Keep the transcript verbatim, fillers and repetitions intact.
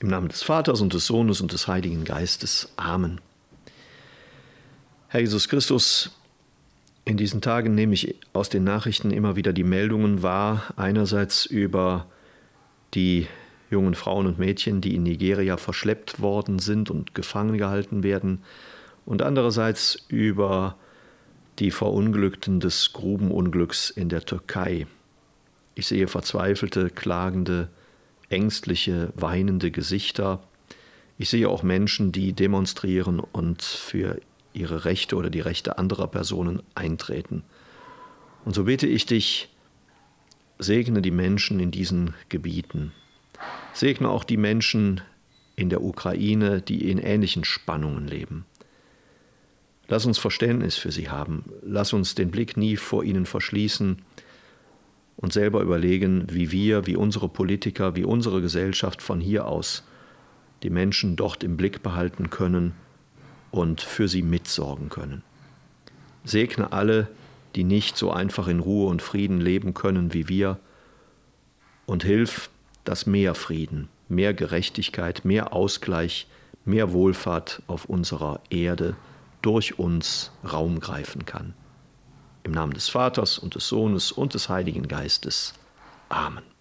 Im Namen des Vaters und des Sohnes und des Heiligen Geistes. Amen. Herr Jesus Christus, in diesen Tagen nehme ich aus den Nachrichten immer wieder die Meldungen wahr, einerseits über die jungen Frauen und Mädchen, die in Nigeria verschleppt worden sind und gefangen gehalten werden, und andererseits über die Verunglückten des Grubenunglücks in der Türkei. Ich sehe verzweifelte, klagende, ängstliche, weinende Gesichter. Ich sehe auch Menschen, die demonstrieren und für ihre Rechte oder die Rechte anderer Personen eintreten. Und so bitte ich dich, segne die Menschen in diesen Gebieten. Segne auch die Menschen in der Ukraine, die in ähnlichen Spannungen leben. Lass uns Verständnis für sie haben. Lass uns den Blick nie vor ihnen verschließen und selber überlegen, wie wir, wie unsere Politiker, wie unsere Gesellschaft von hier aus die Menschen dort im Blick behalten können und für sie mitsorgen können. Segne alle, die nicht so einfach in Ruhe und Frieden leben können wie wir, und hilf, dass mehr Frieden, mehr Gerechtigkeit, mehr Ausgleich, mehr Wohlfahrt auf unserer Erde durch uns Raum greifen kann. Im Namen des Vaters und des Sohnes und des Heiligen Geistes. Amen.